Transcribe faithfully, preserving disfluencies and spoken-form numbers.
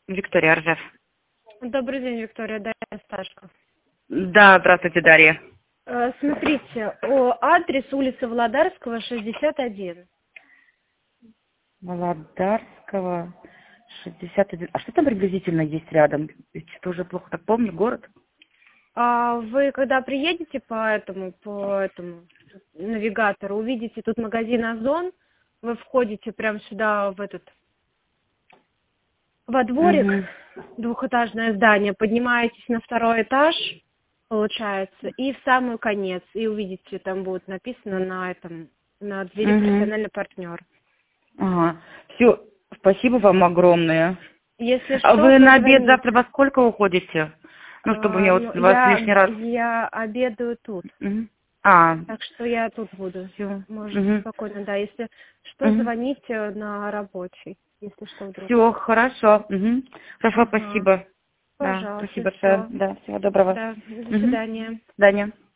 Виктория Ржев. Добрый день, Виктория, Дарья Сташко. Да, здравствуйте, Дарья. Э, Смотрите, о, адрес улица Володарского, шестьдесят один. Володарского, шестьдесят один. А что там приблизительно есть рядом? Ведь что уже плохо так помню, город? А вы когда приедете по этому, по этому навигатору, увидите тут магазин Озон, вы входите прямо сюда, в этот, во дворик, Угу. двухэтажное здание, поднимаетесь на второй этаж, получается, и в самый конец, и увидите, там будет написано на этом, на двери Угу. профессиональный партнер. Ага. Все, спасибо вам огромное. Если А что, вы на обед позвоните. завтра во сколько уходите? Ну, чтобы мне А, вот ну, вас я, лишний раз... я обедаю тут, Угу. А, так что я тут буду. все. Можете Угу. спокойно, да. Если что, Угу. звоните на рабочий, если что вдруг. Все, хорошо. Угу. Хорошо, Ага. спасибо. Да, Пожалуйста, спасибо большое. все. Да, всего доброго. Да, до Угу. свидания. До свидания.